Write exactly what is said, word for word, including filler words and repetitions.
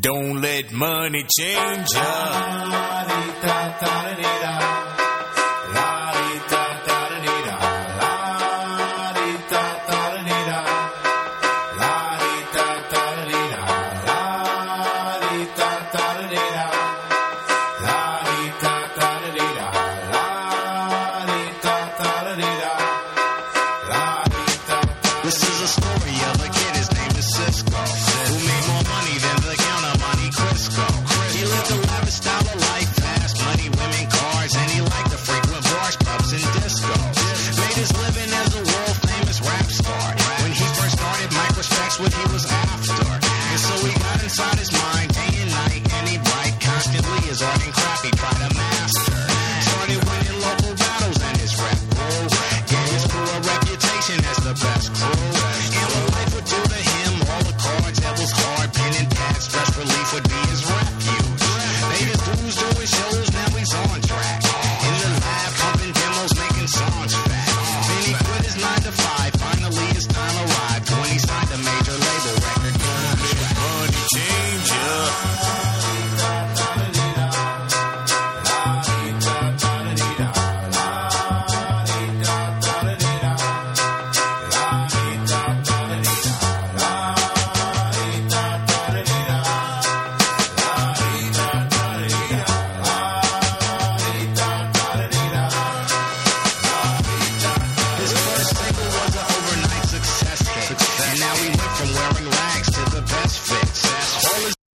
Don't let money change ya. What he was after, and so he got inside his mind day and night, and he bright constantly is ardent.